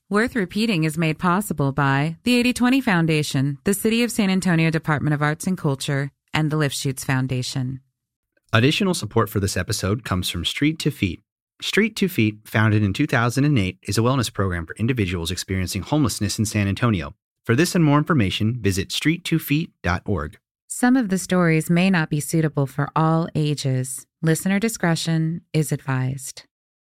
Worth Repeating is made possible by the 80/20 Foundation, the City of San Antonio Department of Arts and Culture, and the Lifshoots Foundation. Additional support for this episode comes from Street to Feet. Street to Feet, founded in 2008, is a wellness program for individuals experiencing homelessness in San Antonio. For this and more information, visit street2feet.org. Some of the stories may not be suitable for all ages. Listener discretion is advised.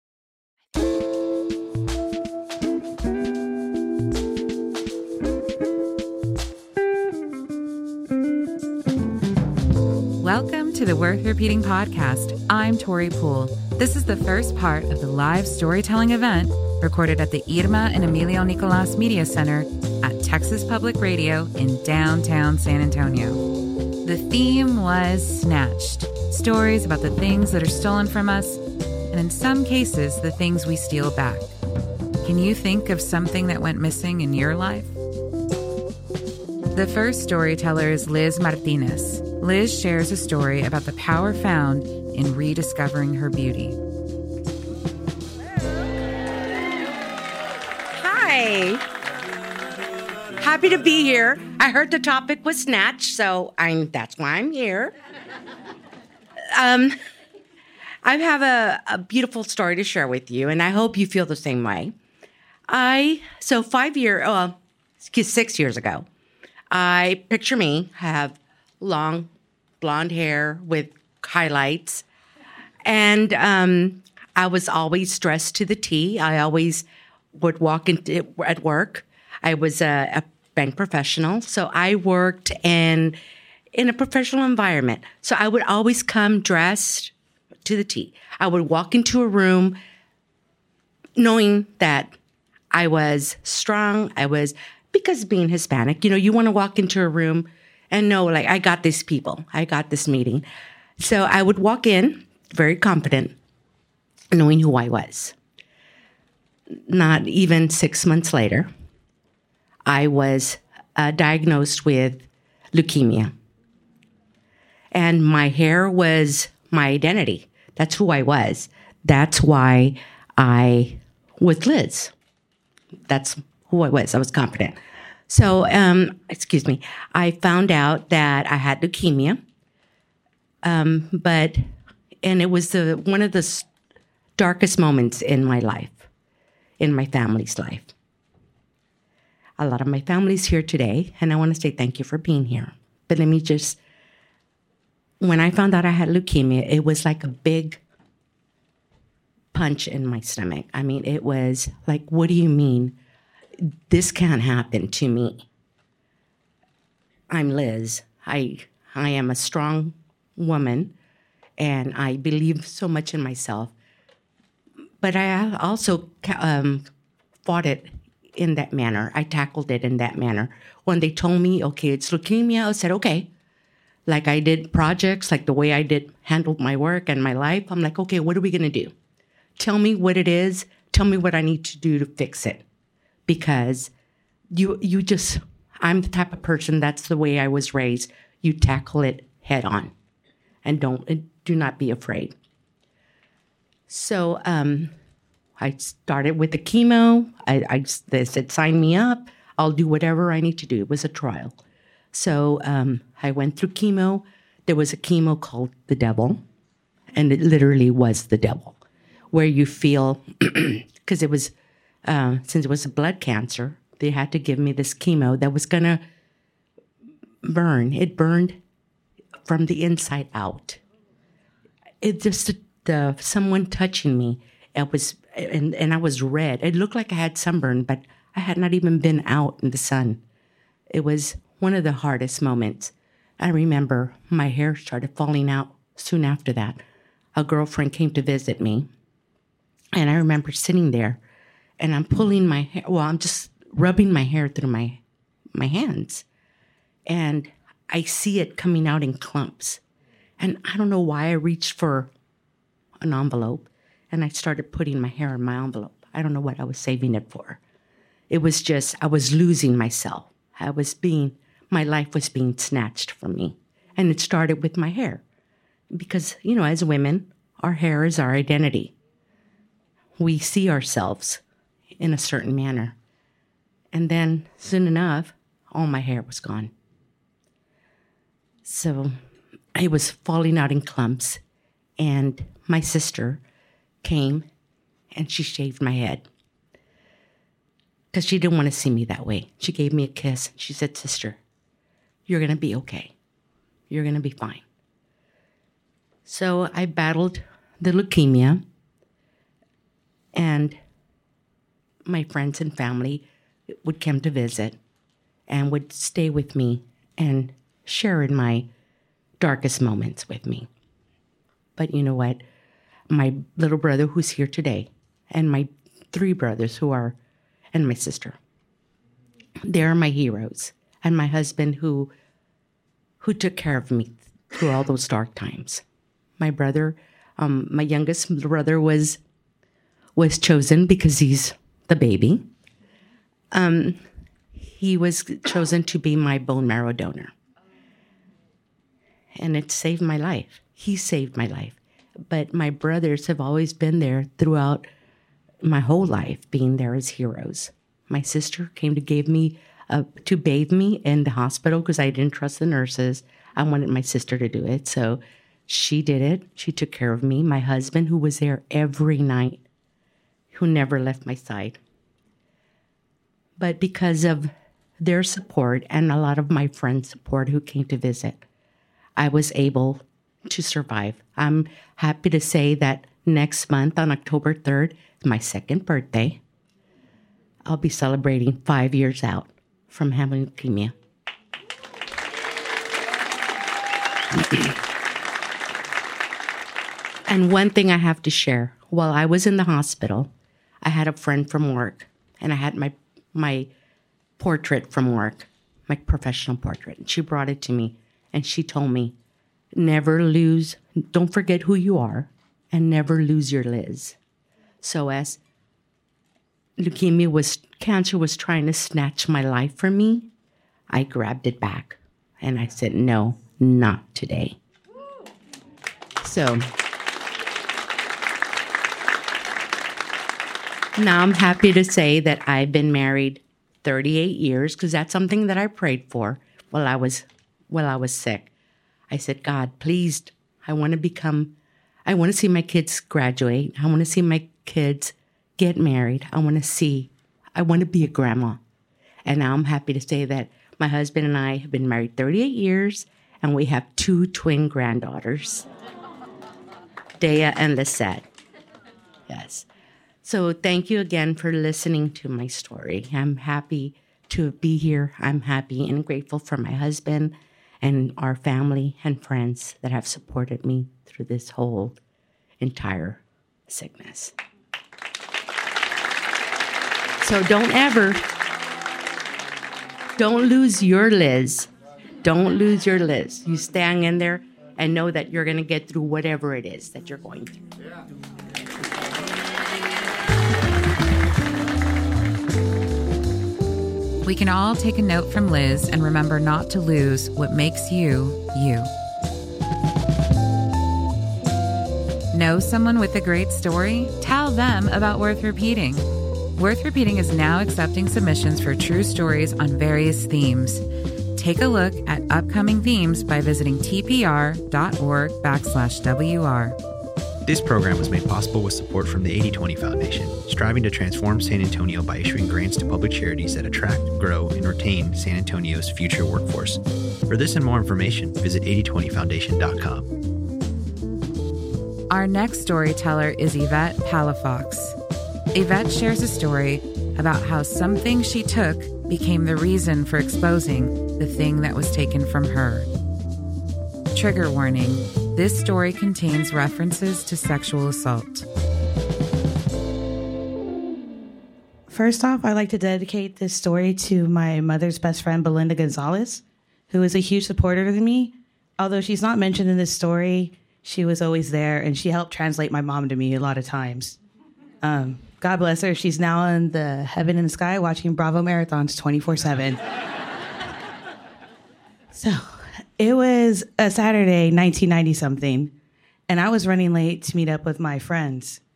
Welcome to the Worth Repeating podcast. I'm Tori Poole. This is the first part of the live storytelling event recorded at the Irma and Emilio Nicolas Media Center at Texas Public Radio in downtown San Antonio. The theme was Snatched, stories about the things that are stolen from us, and in some cases, the things we steal back. Can you think of something that went missing in your life? The first storyteller is Liz Martinez. Liz shares a story about the power found in rediscovering her beauty. Hi. Happy to be here. I heard the topic was Snatch, so that's why I'm here. I have a beautiful story to share with you, and I hope you feel the same way. 6 years ago, I picture me, have long blonde hair with highlights. And I was always dressed to the T. I always would walk at work. I was a bank professional, so I worked in a professional environment. So I would always come dressed to the T. I would walk into a room knowing that I was strong. Because being Hispanic, you want to walk into a room and know, like, I got these people. I got this meeting. So I would walk in very confident, knowing who I was. Not even 6 months later, I was diagnosed with leukemia. And my hair was my identity. That's who I was. That's why I was Liz. That's who I was. I was confident. So, I found out that I had leukemia. And it was one of the darkest moments in my life, in my family's life. A lot of my family's here today, and I want to say thank you for being here. But when I found out I had leukemia, it was like a big punch in my stomach. I mean, it was like, what do you mean? This can't happen to me. I'm Liz. I am a strong woman, and I believe so much in myself. But I also fought it in that manner. I tackled it in that manner. When they told me, okay, it's leukemia, I said, okay. Like I did projects, like the way I handled my work and my life. I'm like, okay, what are we going to do? Tell me what it is. Tell me what I need to do to fix it. Because I'm the type of person, that's the way I was raised. You tackle it head on and do not be afraid. So I started with the chemo. They said, sign me up. I'll do whatever I need to do. It was a trial. So I went through chemo. There was a chemo called the devil, and it literally was the devil, where you feel, because it was, since it was a blood cancer, they had to give me this chemo that was going to burn. It burned from the inside out. It just, someone touching me, and I was red. It looked like I had sunburn, but I had not even been out in the sun. It was one of the hardest moments. I remember my hair started falling out soon after that. A girlfriend came to visit me, and I remember sitting there, and I'm pulling my hair. Well, I'm just rubbing my hair through my hands, and I see it coming out in clumps. And I don't know why I reached for an envelope, and I started putting my hair in my envelope. I don't know what I was saving it for. It was just, I was losing myself. My life was being snatched from me. And it started with my hair. Because, as women, our hair is our identity. We see ourselves in a certain manner. And then soon enough, all my hair was gone. So I was falling out in clumps, and my sister came and she shaved my head because she didn't want to see me that way. She gave me a kiss. She said, "Sister, you're going to be okay. You're going to be fine." So I battled the leukemia, and my friends and family would come to visit and would stay with me and share in my darkest moments with me. But you know what? My little brother who's here today, and my 3 brothers and my sister, they're my heroes. And my husband who took care of me through all those dark times. My brother, my youngest brother was chosen because he's the baby. He was chosen to be my bone marrow donor. And it saved my life. He saved my life. But my brothers have always been there throughout my whole life, being there as heroes. My sister came to bathe me in the hospital because I didn't trust the nurses. I wanted my sister to do it. So she did it. She took care of me. My husband, who was there every night, who never left my side. But because of their support and a lot of my friends' support who came to visit, I was able to survive. I'm happy to say that next month on October 3rd, my 2nd birthday, I'll be celebrating 5 years out from having leukemia. And one thing I have to share, while I was in the hospital, I had a friend from work, and I had my portrait from work, my professional portrait. And she brought it to me, and she told me, don't forget who you are, and never lose your Liz. So as cancer was trying to snatch my life from me, I grabbed it back, and I said, no, not today. So now I'm happy to say that I've been married 38 years because that's something that I prayed for while I was sick. I said, God, please, I want to see my kids graduate. I want to see my kids get married. I want to be a grandma. And now I'm happy to say that my husband and I have been married 38 years, and we have 2 twin granddaughters, Dea and Lisette. Yes. So thank you again for listening to my story. I'm happy to be here. I'm happy and grateful for my husband and our family and friends that have supported me through this whole entire sickness. So don't lose your Liz. Don't lose your Liz. You stand in there and know that you're going to get through whatever it is that you're going through. Yeah. We can all take a note from Liz and remember not to lose what makes you, you. Know someone with a great story? Tell them about Worth Repeating. Worth Repeating is now accepting submissions for true stories on various themes. Take a look at upcoming themes by visiting tpr.org/WR. This program was made possible with support from the 80/20 Foundation, striving to transform San Antonio by issuing grants to public charities that attract, grow, and retain San Antonio's future workforce. For this and more information, visit 8020foundation.com. Our next storyteller is Yvette Palafox. Yvette shares a story about how something she took became the reason for exposing the thing that was taken from her. Trigger warning. This story contains references to sexual assault. First off, I'd like to dedicate this story to my mother's best friend, Belinda Gonzalez, who is a huge supporter of me. Although she's not mentioned in this story, she was always there, and she helped translate my mom to me a lot of times. God bless her. She's now in the heaven in the sky watching Bravo marathons 24/7. So it was a Saturday, 1990-something, and I was running late to meet up with my friends.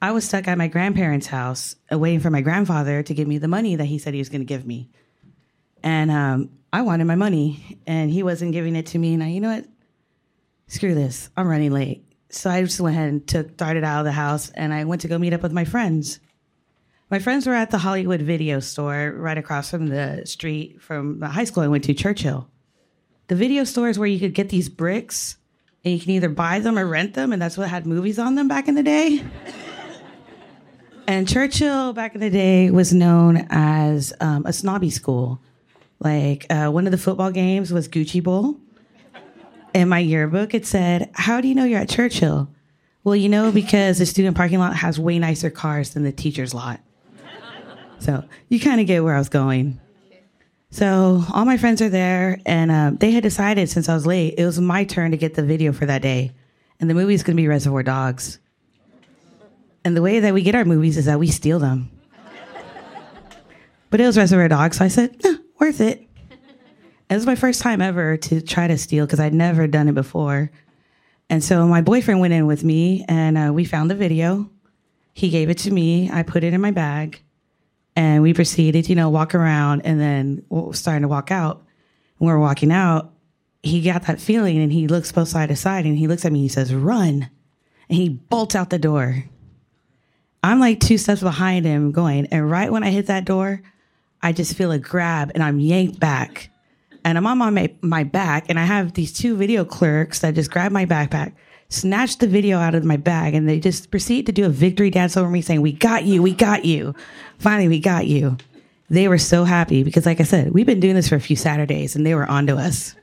I was stuck at my grandparents' house waiting for my grandfather to give me the money that he said he was going to give me. And I wanted my money, and he wasn't giving it to me. And you know what? Screw this. I'm running late. So I just went ahead and darted out of the house, and I went to go meet up with my friends. My friends were at the Hollywood Video Store right across from the street from the high school I went to, Churchill. The video store is where you could get these bricks, and you can either buy them or rent them, and that's what had movies on them back in the day. And Churchill back in the day was known as a snobby school. Like one of the football games was Gucci Bowl. In my yearbook, it said, "How do you know you're at Churchill?" Well, you know, because the student parking lot has way nicer cars than the teacher's lot. So you kind of get where I was going. So all my friends are there, and they had decided since I was late, it was my turn to get the video for that day. And the movie's going to be Reservoir Dogs. And the way that we get our movies is that we steal them. But it was Reservoir Dogs, so I said, worth it. It was my first time ever to try to steal because I'd never done it before. And so my boyfriend went in with me, and we found the video. He gave it to me. I put it in my bag, and we proceeded, walk around, and then starting to walk out. When we were walking out, he got that feeling, and he looks both side to side, and he looks at me, and he says, "Run." And he bolts out the door. I'm like 2 steps behind him going, and right when I hit that door, I just feel a grab, and I'm yanked back. And I'm on my back, and I have these 2 video clerks that just grab my backpack, snatch the video out of my bag, and they just proceed to do a victory dance over me saying, "We got you, we got you. Finally, we got you." They were so happy because, like I said, we've been doing this for a few Saturdays, and they were onto us.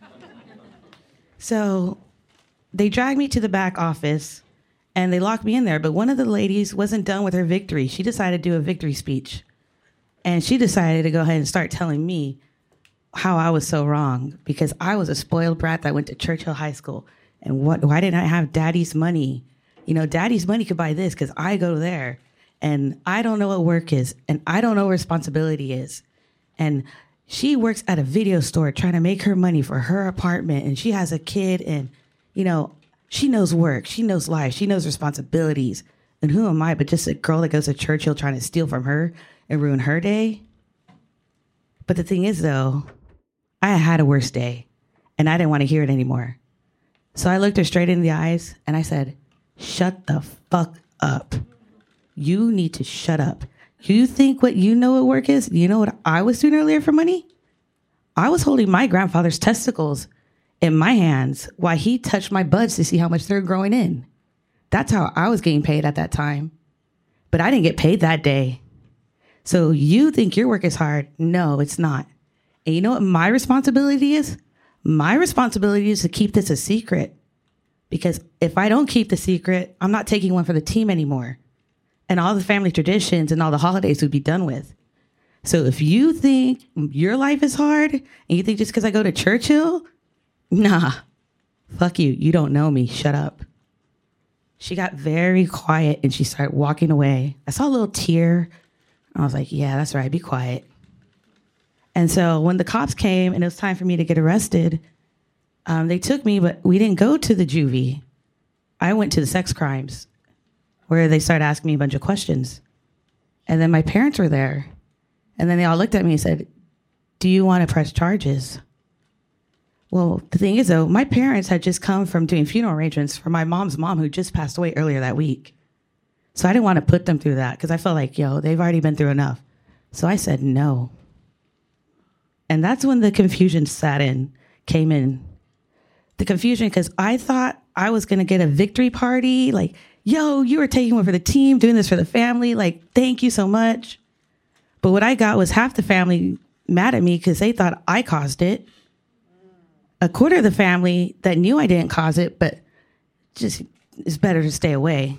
So they dragged me to the back office, and they locked me in there. But one of the ladies wasn't done with her victory. She decided to do a victory speech. And she decided to go ahead and start telling me how I was so wrong because I was a spoiled brat that went to Churchill High School. And why didn't I have daddy's money? Daddy's money could buy this because I go there. And I don't know what work is. And I don't know what responsibility is. And she works at a video store trying to make her money for her apartment. And she has a kid. And, she knows work. She knows life. She knows responsibilities. And who am I but just a girl that goes to Churchill trying to steal from her and ruin her day? But the thing is, though, I had a worse day. And I didn't want to hear it anymore. So I looked her straight in the eyes and I said, "Shut the fuck up. You need to shut up. You think what work is? You know what I was doing earlier for money? I was holding my grandfather's testicles in my hands while he touched my buds to see how much they're growing in. That's how I was getting paid at that time. But I didn't get paid that day. So you think your work is hard? No, it's not. And you know what my responsibility is? My responsibility is to keep this a secret. Because if I don't keep the secret, I'm not taking one for the team anymore. And all the family traditions and all the holidays would be done with. So if you think your life is hard and you think just because I go to Churchill, nah, fuck you. You don't know me. Shut up. She got very quiet and she started walking away. I saw a little tear. I was like, yeah, that's right. Be quiet. And so when the cops came and it was time for me to get arrested, they took me, but we didn't go to the juvie. I went to the sex crimes where they started asking me a bunch of questions. And then my parents were there. And then they all looked at me and said, "Do you want to press charges?" Well, the thing is, though, my parents had just come from doing funeral arrangements for my mom's mom who just passed away earlier that week. So I didn't want to put them through that because I felt like, they've already been through enough. So I said no. And that's when the confusion came in. The confusion because I thought I was going to get a victory party. Like, yo, you were taking one for the team, doing this for the family. Like, thank you so much. But what I got was half the family mad at me because they thought I caused it. A quarter of the family that knew I didn't cause it, but just it's better to stay away,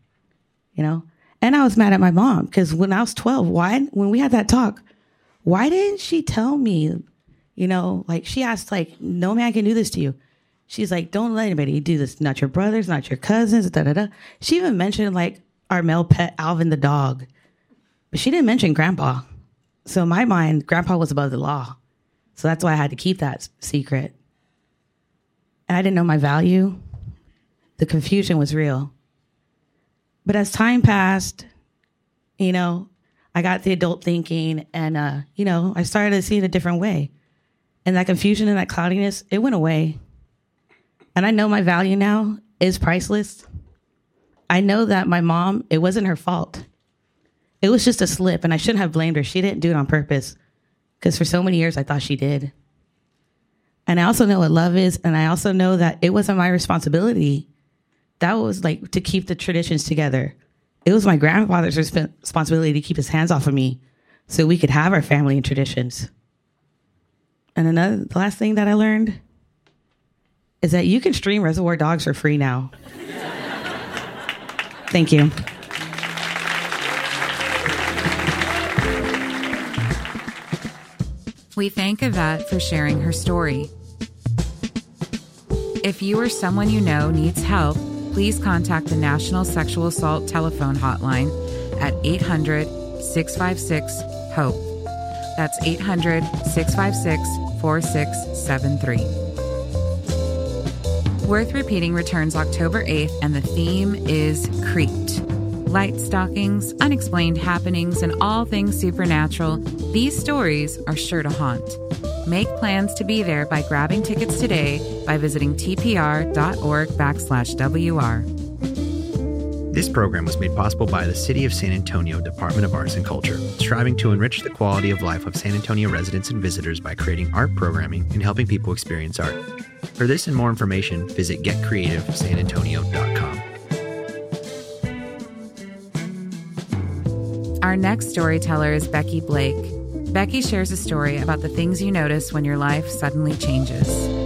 And I was mad at my mom because when I was 12, when we had that talk, why didn't she tell me, she asked, no man can do this to you. She's like, don't let anybody do this. Not your brothers, not your cousins, da-da-da. She even mentioned, our male pet, Alvin the dog. But she didn't mention Grandpa. So in my mind, Grandpa was above the law. So that's why I had to keep that secret. And I didn't know my value. The confusion was real. But as time passed, you know, I got the adult thinking and, you know, I started to see it a different way. And that confusion and that cloudiness, it went away. And I know my value now is priceless. I know that my mom, it wasn't her fault. It was just a slip, and I shouldn't have blamed her. She didn't do it on purpose, because for so many years I thought she did. And I also know what love is, and I also know that it wasn't my responsibility. That was like to keep the traditions together. It was my grandfather's responsibility to keep his hands off of me so we could have our family and traditions. And the last thing that I learned is that you can stream Reservoir Dogs for free now. Thank you. We thank Yvette for sharing her story. If you or someone you know needs help, please contact the National Sexual Assault Telephone Hotline at 800-656-HOPE. That's 800-656-4673. Worth Repeating returns October 8th, and the theme is Creeped. Light stockings, unexplained happenings, and all things supernatural, these stories are sure to haunt. Make plans to be there by grabbing tickets today by visiting tpr.org/WR. This program was made possible by the City of San Antonio Department of Arts and Culture, striving to enrich the quality of life of San Antonio residents and visitors by creating art programming and helping people experience art. For this and more information, visit getcreativesanantonio.com. Our next storyteller is Becky Blake. Becky shares a story about the things you notice when your life suddenly changes.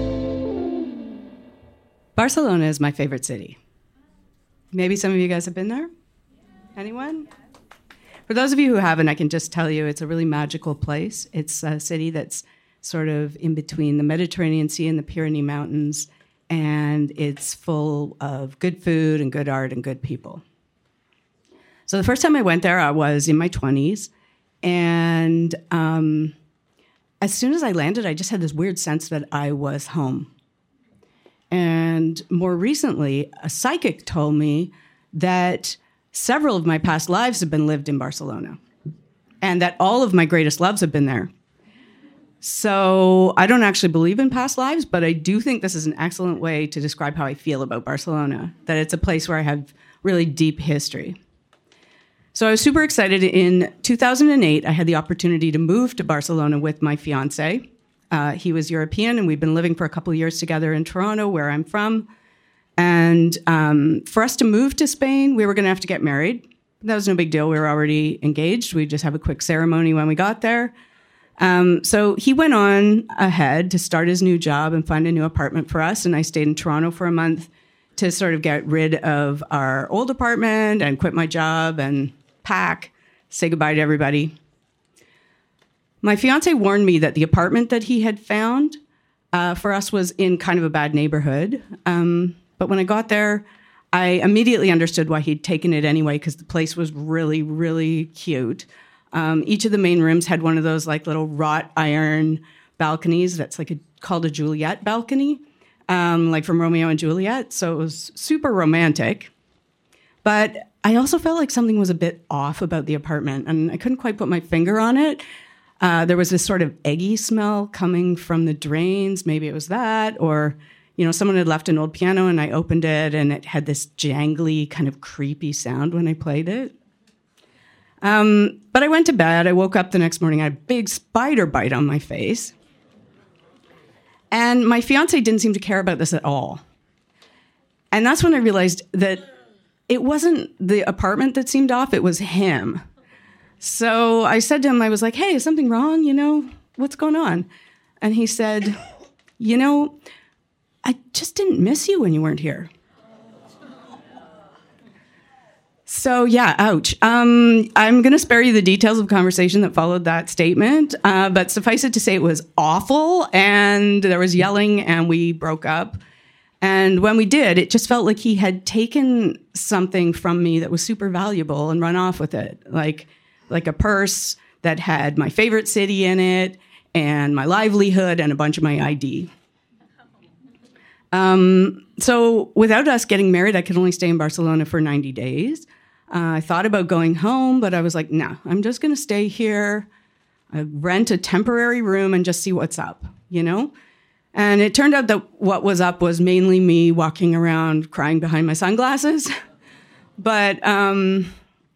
Barcelona is my favorite city. Maybe some of you guys have been there? Anyone? For those of you who haven't, I can just tell you it's a really magical place. It's a city that's sort of in between the Mediterranean Sea and the Pyrenees Mountains, and it's full of good food and good art and good people. So the first time I went there, I was in my 20s, and as soon as I landed, I just had this weird sense that I was home. And more recently, a psychic told me that several of my past lives have been lived in Barcelona, and that all of my greatest loves have been there. So I don't actually believe in past lives, but I do think this is an excellent way to describe how I feel about Barcelona, that it's a place where I have really deep history. So I was super excited. In 2008, I had the opportunity to move to Barcelona with my fiance. He was European, and we've been living for a couple of years together in Toronto, where I'm from. And for us to move to Spain, we were going to have to get married. That was no big deal. We were already engaged. We'd just have a quick ceremony when we got there. So he went on ahead to start his new job and find a new apartment for us. And I stayed in Toronto for a month to sort of get rid of our old apartment and quit my job and pack, say goodbye to everybody. My fiance warned me that the apartment that he had found for us was in kind of a bad neighborhood. But when I got there, I immediately understood why he'd taken it anyway, because the place was really, really cute. Each of the main rooms had one of those like little wrought iron balconies that's like called a Juliet balcony, like from Romeo and Juliet. So it was super romantic. But I also felt like something was a bit off about the apartment, and I couldn't quite put my finger on it. There was this sort of eggy smell coming from the drains. Maybe it was that, or, you know, someone had left an old piano and I opened it and it had this jangly kind of creepy sound when I played it. But I went to bed. I woke up the next morning, I had a big spider bite on my face. And my fiance didn't seem to care about this at all. And that's when I realized that it wasn't the apartment that seemed off, it was him. So I said to him, I was like, hey, is something wrong? You know, what's going on? And he said, you know, I just didn't miss you when you weren't here. So yeah, ouch. I'm going to spare you the details of the conversation that followed that statement, but suffice it to say it was awful, and there was yelling, and we broke up. And when we did, it just felt like he had taken something from me that was super valuable and run off with it, like a purse that had my favorite city in it and my livelihood and a bunch of my ID. So without us getting married, I could only stay in Barcelona for 90 days. I thought about going home, but I was like, no, I'm just going to stay here, rent a temporary room and just see what's up, And it turned out that what was up was mainly me walking around crying behind my sunglasses. But, I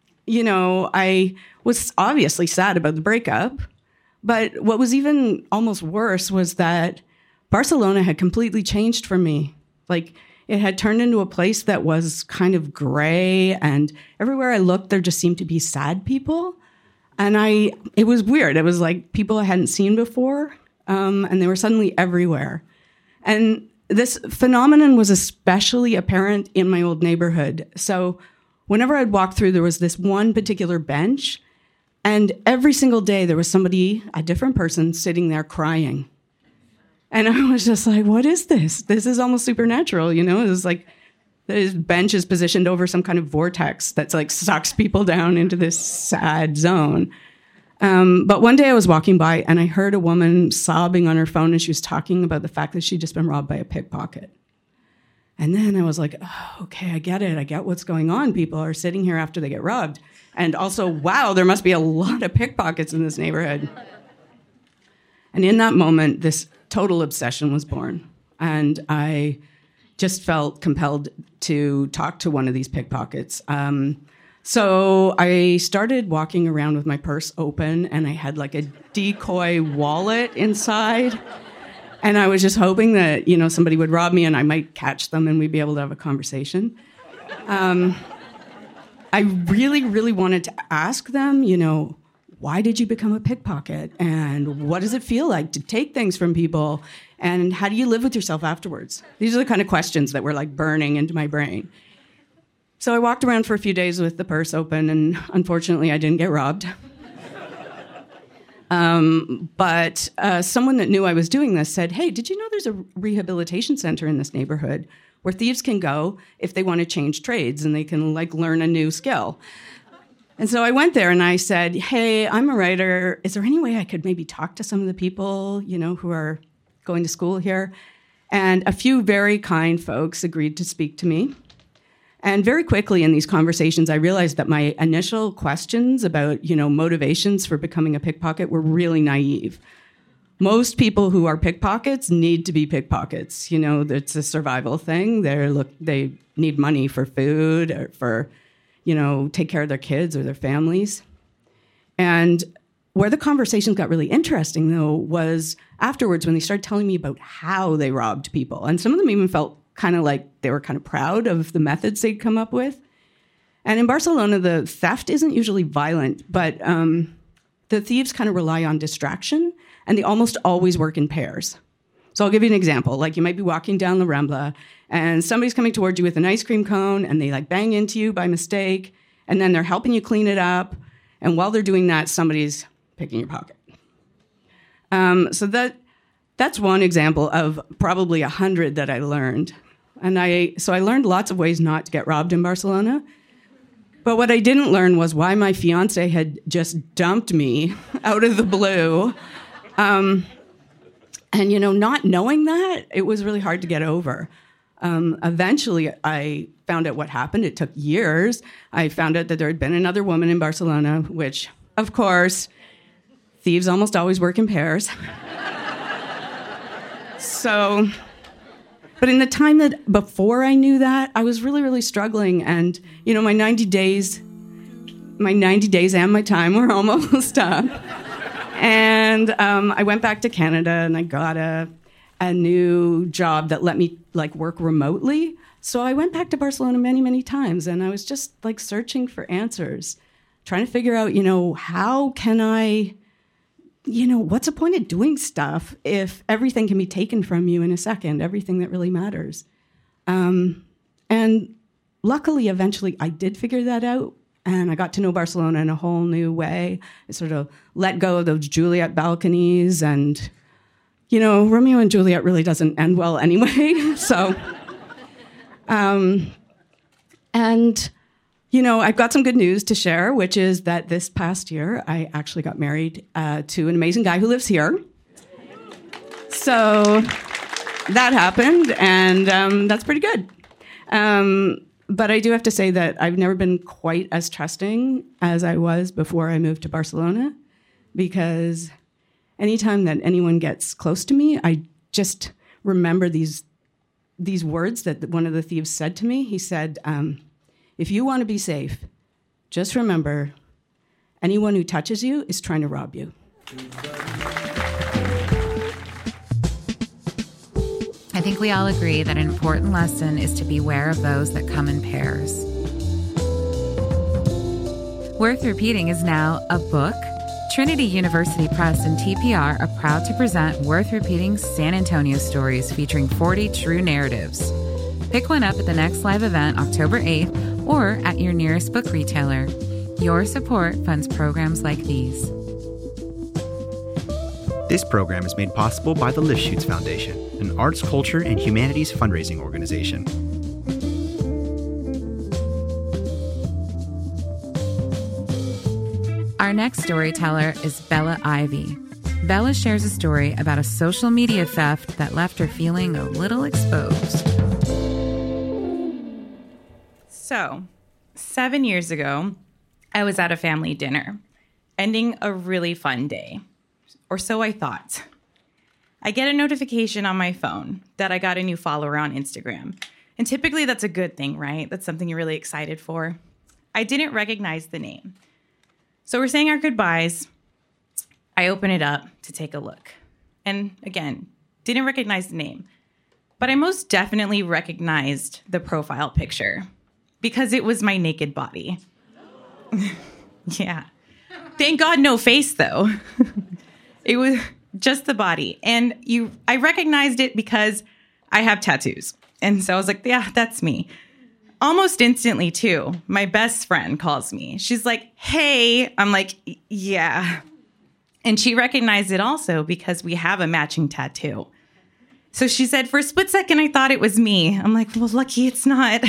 was obviously sad about the breakup. But what was even almost worse was that Barcelona had completely changed for me. Like, it had turned into a place that was kind of gray, and everywhere I looked, there just seemed to be sad people. And it was weird. It was like people I hadn't seen before, and they were suddenly everywhere. And this phenomenon was especially apparent in my old neighborhood. So whenever I'd walk through, there was this one particular bench, and every single day there was somebody, a different person, sitting there crying. And I was just like, what is this? This is almost supernatural, It was like this bench is positioned over some kind of vortex that's like sucks people down into this sad zone. But one day I was walking by and I heard a woman sobbing on her phone, and she was talking about the fact that she'd just been robbed by a pickpocket. And then I was like, oh, okay, I get it. I get what's going on. People are sitting here after they get robbed. And also, wow, there must be a lot of pickpockets in this neighborhood. And in that moment, this total obsession was born. And I just felt compelled to talk to one of these pickpockets. So I started walking around with my purse open, and I had like a decoy wallet inside. And I was just hoping that, somebody would rob me and I might catch them and we'd be able to have a conversation. I really, really wanted to ask them, why did you become a pickpocket? And what does it feel like to take things from people? And how do you live with yourself afterwards? These are the kind of questions that were like burning into my brain. So I walked around for a few days with the purse open, and unfortunately I didn't get robbed. But someone that knew I was doing this said, hey, did you know there's a rehabilitation center in this neighborhood where thieves can go if they want to change trades and they can learn a new skill? And so I went there and I said, hey, I'm a writer. Is there any way I could maybe talk to some of the people, who are going to school here? And a few very kind folks agreed to speak to me. And very quickly in these conversations, I realized that my initial questions about, motivations for becoming a pickpocket were really naive. Most people who are pickpockets need to be pickpockets. It's a survival thing. They need money for food or for, take care of their kids or their families. And where the conversations got really interesting, though, was afterwards when they started telling me about how they robbed people. And some of them even felt kind of like they were kind of proud of the methods they'd come up with. And in Barcelona, the theft isn't usually violent, but the thieves kind of rely on distraction, and they almost always work in pairs. So I'll give you an example. Like, you might be walking down the Rambla, and somebody's coming towards you with an ice cream cone, and they bang into you by mistake, and then they're helping you clean it up, and while they're doing that, somebody's picking your pocket. So that's one example of probably 100 that I learned. And I learned lots of ways not to get robbed in Barcelona. But what I didn't learn was why my fiance had just dumped me out of the blue. And, not knowing that, it was really hard to get over. Eventually, I found out what happened. It took years. I found out that there had been another woman in Barcelona, which, of course, thieves almost always work in pairs. So, but in the time that before I knew that, I was really, really struggling. And, my 90 days and my time were almost up. And I went back to Canada and I got a new job that let me work remotely. So I went back to Barcelona many, many times, and I was just searching for answers, trying to figure out, how can I, what's the point of doing stuff if everything can be taken from you in a second, everything that really matters? And luckily, eventually, I did figure that out. And I got to know Barcelona in a whole new way. I sort of let go of those Juliet balconies. And, Romeo and Juliet really doesn't end well anyway. So, I've got some good news to share, which is that this past year, I actually got married to an amazing guy who lives here. So that happened, and that's pretty good. But I do have to say that I've never been quite as trusting as I was before I moved to Barcelona, because anytime that anyone gets close to me, I just remember these words that one of the thieves said to me. He said, if you want to be safe, just remember, anyone who touches you is trying to rob you. I think we all agree that an important lesson is to beware of those that come in pairs. Worth Repeating is now a book. Trinity University Press and TPR are proud to present Worth Repeating's San Antonio Stories, featuring 40 true narratives. Pick one up at the next live event, October 8th, or at your nearest book retailer. Your support funds programs like these. This program is made possible by the Lifshoots Foundation, an arts, culture, and humanities fundraising organization. Our next storyteller is Bella Ivy. Bella shares a story about a social media theft that left her feeling a little exposed. So, 7 years ago, I was at a family dinner, ending a really fun day. Or so I thought. I get a notification on my phone that I got a new follower on Instagram. And typically that's a good thing, right? That's something you're really excited for. I didn't recognize the name. So we're saying our goodbyes. I open it up to take a look. And again, didn't recognize the name. But I most definitely recognized the profile picture because it was my naked body. Yeah. Thank God no face, though. It was just the body. And I recognized it because I have tattoos. And so I was like, yeah, that's me. Almost instantly, too, my best friend calls me. She's like, hey. I'm like, yeah. And she recognized it also because we have a matching tattoo. So she said, for a split second, I thought it was me. I'm like, well, lucky it's not.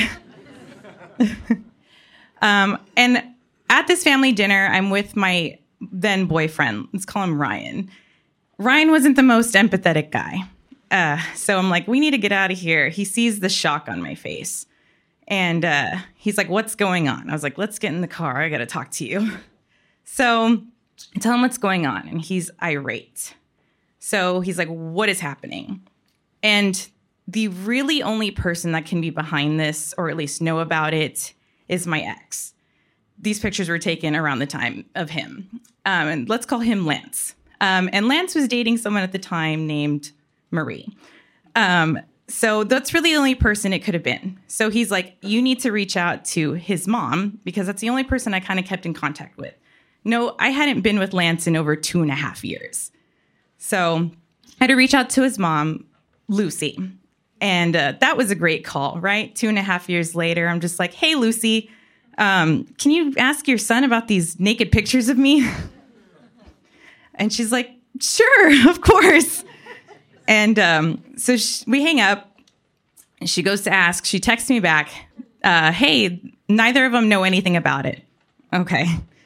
And at this family dinner, I'm with my then boyfriend. Let's call him Ryan. Ryan wasn't the most empathetic guy. So I'm like, we need to get out of here. He sees the shock on my face. And he's like, what's going on? I was like, let's get in the car. I got to talk to you. So I tell him what's going on. And he's irate. So he's like, what is happening? And the really only person that can be behind this, or at least know about it, is my ex. These pictures were taken around the time of him. And let's call him Lance. And Lance was dating someone at the time named Marie. So that's really the only person it could have been. So he's like, you need to reach out to his mom because that's the only person I kind of kept in contact with. No, I hadn't been with Lance in over 2.5 years. So I had to reach out to his mom, Lucy. And that was a great call, right? 2.5 years later, I'm just like, hey, Lucy, can you ask your son about these naked pictures of me? And she's like, sure, of course. And so we hang up. And she goes to ask. She texts me back, hey, neither of them know anything about it. Okay.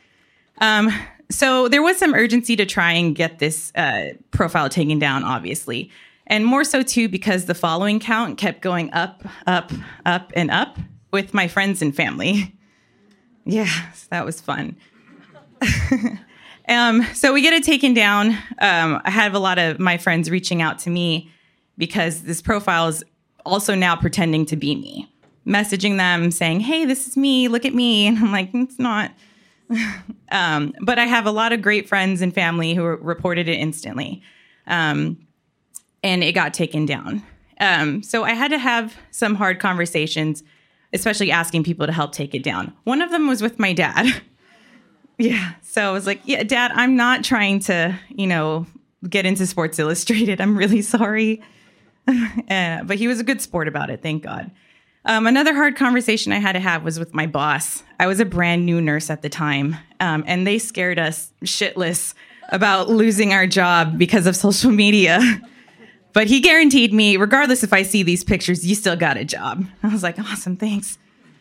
So there was some urgency to try and get this profile taken down, obviously. And more so, too, because the following count kept going up, up, up, and up with my friends and family. Yeah, that was fun. So we get it taken down. I have a lot of my friends reaching out to me because this profile is also now pretending to be me. Messaging them saying, hey, this is me. Look at me. And I'm like, it's not. But I have a lot of great friends and family who reported it instantly. And it got taken down. So I had to have some hard conversations, especially asking people to help take it down. One of them was with my dad. Yeah. So I was like, yeah, Dad, I'm not trying to, get into Sports Illustrated. I'm really sorry. But he was a good sport about it. Thank God. Another hard conversation I had to have was with my boss. I was a brand new nurse at the time. And they scared us shitless about losing our job because of social media. But he guaranteed me, regardless if I see these pictures, you still got a job. I was like, awesome, thanks.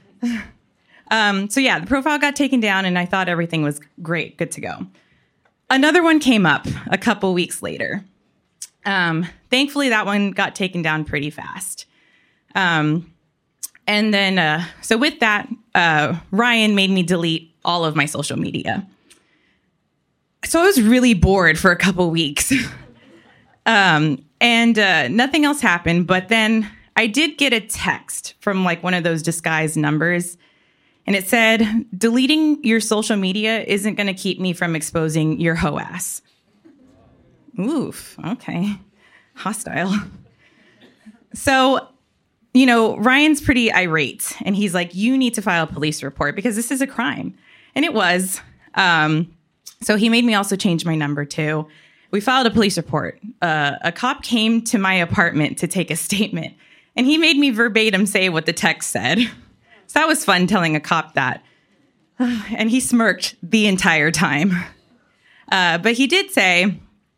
So yeah, the profile got taken down and I thought everything was great, good to go. Another one came up a couple weeks later. Thankfully, that one got taken down pretty fast. And And then, so with that, Ryan made me delete all of my social media. So I was really bored for a couple weeks. And nothing else happened. But then I did get a text from like one of those disguised numbers. And it said, deleting your social media isn't going to keep me from exposing your hoe ass. Oof. Okay. Hostile. So, you know, Ryan's pretty irate. And he's like, you need to file a police report because this is a crime. And it was. So he made me also change my number too. We filed a police report. A cop came to my apartment to take a statement. And he made me verbatim say what the text said. So that was fun telling a cop that. And he smirked the entire time. But he did say,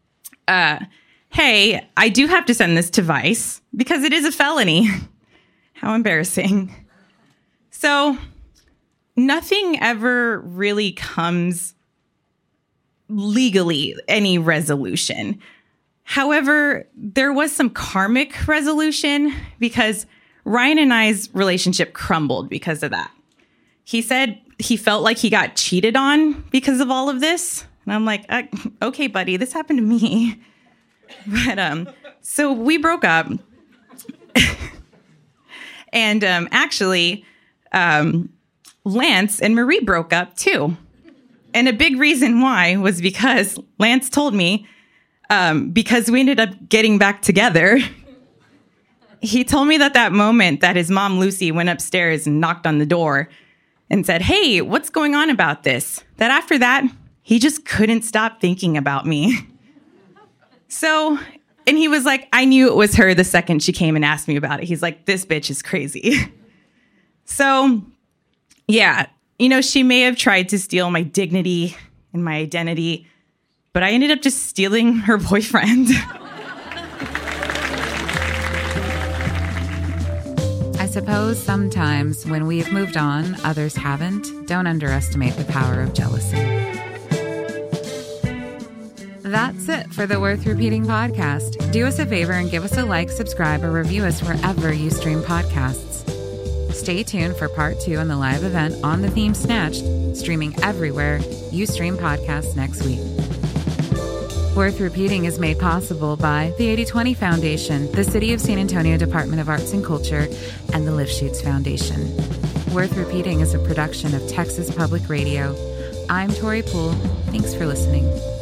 hey, I do have to send this to Vice because it is a felony. How embarrassing. So nothing ever really comes legally, any resolution. However, there was some karmic resolution because Ryan and I's relationship crumbled because of that. He said he felt like he got cheated on because of all of this. And I'm like, okay, buddy, this happened to me. But so we broke up. And actually, Lance and Marie broke up too. And a big reason why was because Lance told me, because we ended up getting back together. He told me that moment that his mom, Lucy, went upstairs and knocked on the door and said, hey, what's going on about this? That after that, he just couldn't stop thinking about me. So, and he was like, I knew it was her the second she came and asked me about it. He's like, this bitch is crazy. So, yeah, you know, she may have tried to steal my dignity and my identity, but I ended up just stealing her boyfriend. I suppose sometimes when we've moved on, others haven't. Don't underestimate the power of jealousy. That's it for the Worth Repeating podcast. Do us a favor and give us a like, subscribe, or review us wherever you stream podcasts. Stay tuned for part 2 on the live event On the Theme Snatched, streaming everywhere you stream podcasts next week. Worth Repeating is made possible by the 80/20 Foundation, the City of San Antonio Department of Arts and Culture, and the Lifshoots Foundation. Worth Repeating is a production of Texas Public Radio. I'm Tori Poole. Thanks for listening.